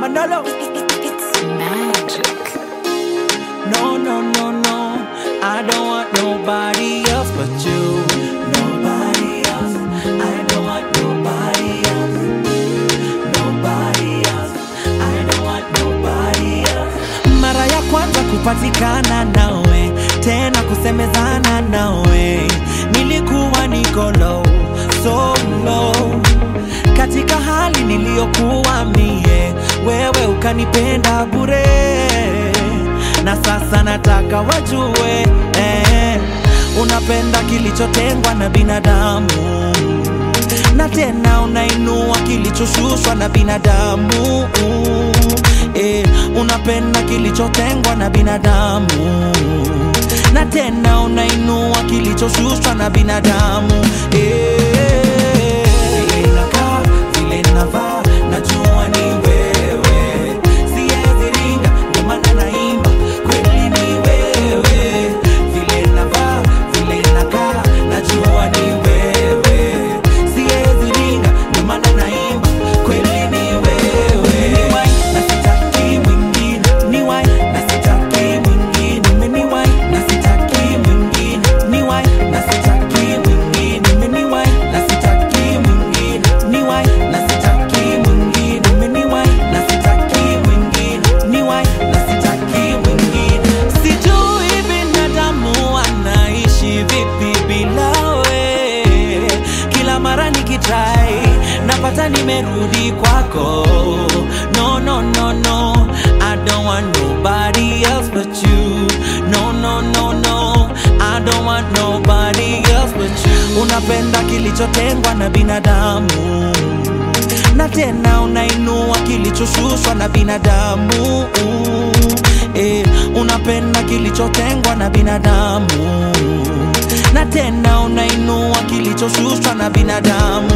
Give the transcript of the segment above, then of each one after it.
Manolo. It's magic. No, no, no, no. I don't want nobody else but you. Nobody else. I don't want nobody else. Nobody else. I don't want nobody else. Mara ya kwanza kupatikana nawe, tena kusemezana nawe, nilikuwa niko low, so low. Katika hali niliyokuwa mie, wewe ukanipenda bure. Na sasa nataka wajue, unapenda kilichotengwa na binadamu, na tena unainua kilichoshushwa na binadamu. Unapenda kilichotengwa na binadamu, na tena unainua kilichoshushwa na binadamu. Vile nakaa, vile navaa, najua ni wewe. Siwezi ringa, ndio maana naimba, kweli ni wewe. Vile navaa, vile nakaa, najua ni wewe. Siwezi ringa, ndio maana naimba, kweli ni wewe. Niwai, na sitaki mwingine. Niwai, na sitaki mwingine. Niwai, na sitaki mwingine. Niwai, na sitaki mwingine. Niwai, na sitaki mwingine. Niwai, na sitaki mwingine. Niwai, na sitaki mwingine. Niwai, na sitaki mwingine. Sijui binadamu anaishi vipi bila we. Kila mara nikitry napata nimerudi kwako. No, no, no, no. I don't want nobody else but you. No, no, no, no. I don't want nobody else but you. Unapenda kilichotengwa na binadamu, na tena unainua kilichoshushwa na binadamu. Unapenda kilichotengwa na binadamu, na tena unainua kilichoshushwa na binadamu.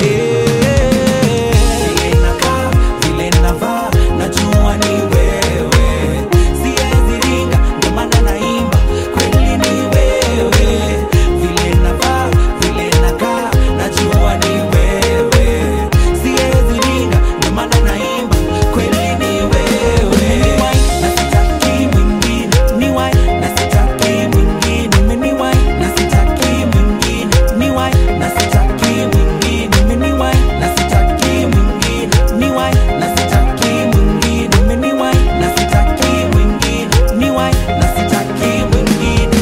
Vile nakaa, vile navaa, najua ni wewe. Siwezi ringa, ndio maana naimba, kweli ni wewe. Vile navaa, vile nakaa, najua ni wewe. Siwezi ringa, ndio maana naimba, kweli ni wewe. Niwai, na sitaki mwingine. Niwai, na sitaki mwingine. Niwai, na sitaki mwingine. Niwai, na sitaki mwingine. Niwai, na sitaki mwingine. Niwai, na sitaki mwingine. Niwai, na sitaki mwingine. Niwai, na sitaki mwingine.